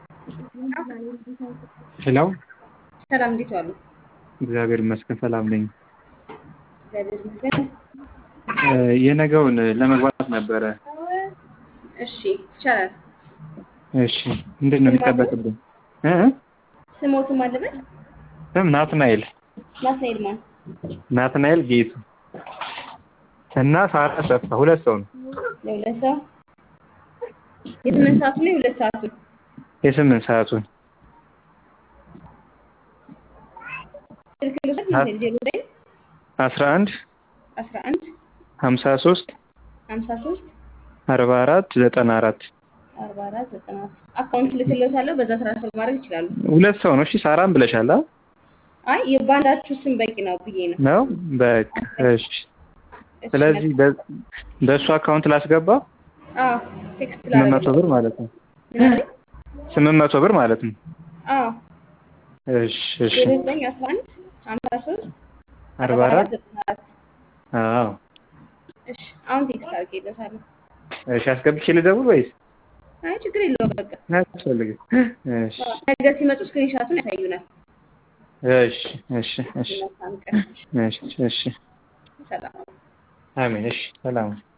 ሄሎ ሰላም እንዴት ዋሉ? እግዚአብሔር ይመስገን ሰላም ነኝ። እግዚአብሔር ይመስገን። የነገውን ለመግባት ነበረ። እሺ ይቻላል። እሺ ምንድን ነው የሚጠበቅብኝ? ስሞትም አለበት? ስም ናትናኤል ናትናኤል ማን? ናትናኤል ጌቱ እና ሳራ ሰፋ ሁለት ሰው ነው። ለሁለት ሰው የስምንት ሰዓቱን ነው የሁለት ሰዓቱን? የስምንት ሰዓቱን ስልክ ልውሰድ? ዜሮ ዘጠኝ 11 11 53 53 44 94 44 94 አካውንት ልክልዎታለሁ። በዛ ትራንስፈር ማድረግ ይችላሉ። ሁለት ሰው ነው። እሺ ሳራም ብለሻል? አይ የባንዳችሁ ስም በቂ ነው ብዬ ነው። ነው በቃ እሺ። ስለዚህ በእሱ አካውንት ላስገባ? አዎ ቴክስት 800 ብር ማለት ነው። 800 ብር ማለት ነው። አዎ እሺ እሺ 09 11 53 44 94 አዎ እሺ አሁን ቴክስት አድርጌልዎታለሁ። እሺ አስገብቼ ልደውል ወይስ? አይ ችግር የለውም በቃ አያስፈልግም። እሺ ነገ ሲመጡ ስክሪንሻቱን ያሳዩናል። እሺ እሺ እሺ መልካም ቀን። እሺ እሺ ሰላም። አሜን። እሺ ሰላም